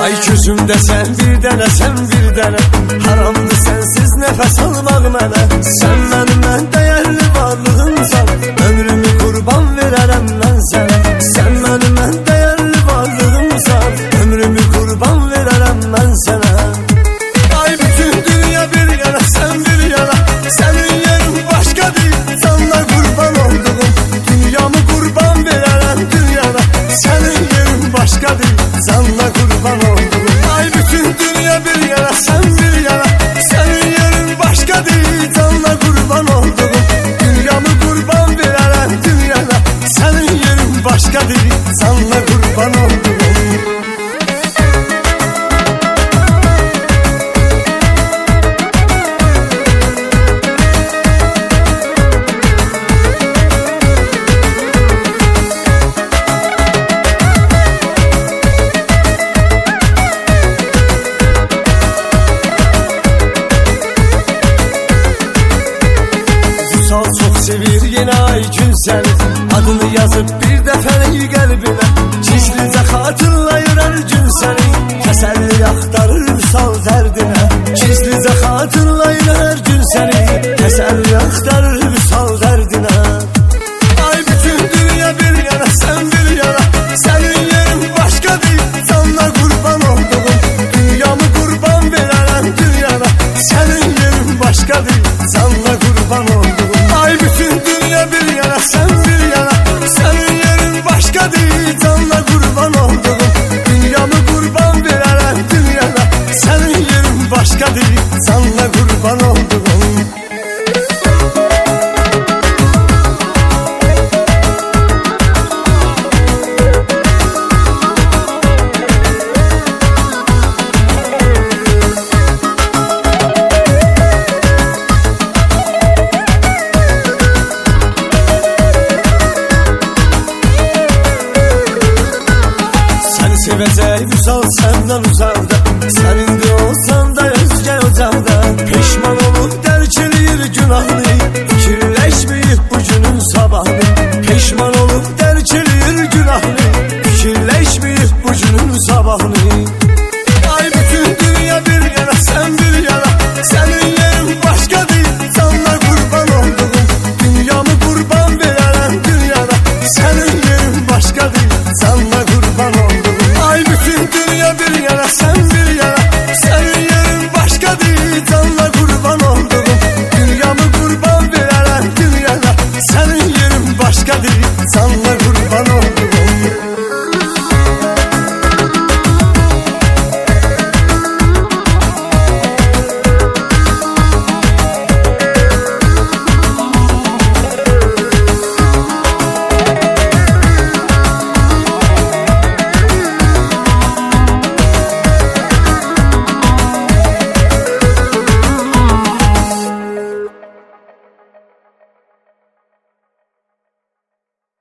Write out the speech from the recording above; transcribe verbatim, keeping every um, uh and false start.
Ay gözümdə sən bir dənə, sən bir dənə, haramdır sənsiz nəfəs almaq mənə. Sən mənim ən dəyərli varlığımsan, ömrümü qurban verərəm mən sənə. Sən mənim ən dəyərli varlığımsan, ömrümü qurban verərəm mən sənə. Ay bütün dünya bir yana, sən bir yana, sənin yerin başqa deyil, canla qurban olduğum. Dünyamı qurban verərəm dünyana, sənin yerin başqa deyil, canla qurban olduğum. Ay bütün dünya bir yana, sən bir yana, sənin yerin başqa deyil, canla qurban olduğum. Dünyamı qurban verərəm dünyana, sənin yerin başqa deyil, canla qurban olduğum. Çok sevir yine ay gün səni, adını yazıb bir dəfəlik qəlbinə. Gizlicə xatırlayır hər gün səni, təsəlli axtarır sal dərdinə. Gizlicə xatırlayır hər gün səni, təsəlli axtarır sal dərdinə. Ay bütün dünya bir yana, sən bir yana, sənin yerin başqa deyil, canla qurban olduğum. Dünyamı qurban verərəm dünyana, sənin yerin başqa deyil, canla qurban olduğum. Ay bütün dünya bir yana, sen bir yana, senin yerin başka değil, canla kurban olduğum. Dünyamı kurban verərəm dünyana, senin yerin başka değil, canla kurban olduğum. Sevəcək vüsal səndən uzaqda, sənin de olsan da özgə ocaqda. Peşman olub dərk eləyir günahını,